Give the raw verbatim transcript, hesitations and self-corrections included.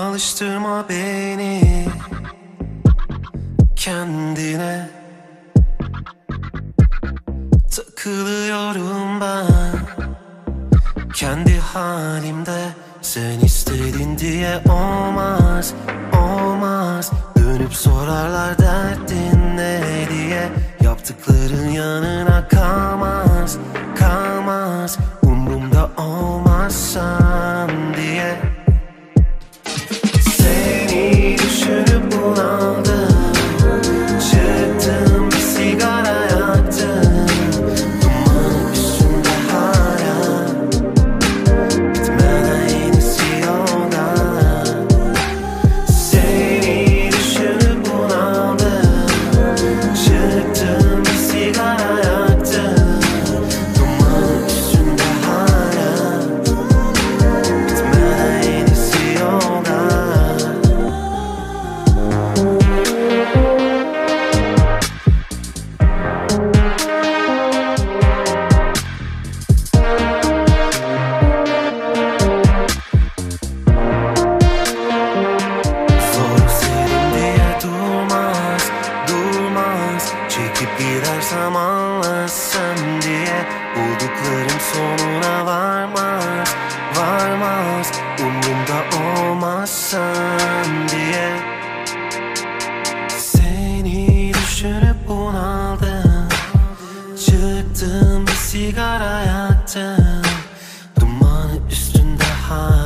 Alıştırma beni kendine, takılıyorum ben kendi halimde. Sen istedin diye olmaz, olmaz. Dönüp sorarlar derdin ne diye. Yaptıkların yanına kalmaz, kalmaz. Umrumda olmazsan diye. Seni düşünüp bunaldım. Çıktım bir sigara yaktım. Duman üstünde hala. Bitmeden yenisi yolda. Seni düşünüp bunaldım. Çıktım bir sigara yaktım. Duman üstünde hala. Bitmeden yenisi yolda. Zor sevdim diye durmaz, durmaz. Çekip gidersem anlasın diye. Bulduklarım sonuna varmaz, varmaz. Umrumda olmazsan diye. Seni düşünüp bunaldım. Çıktım bir sigara yaktım. Dumanı üstünde hala.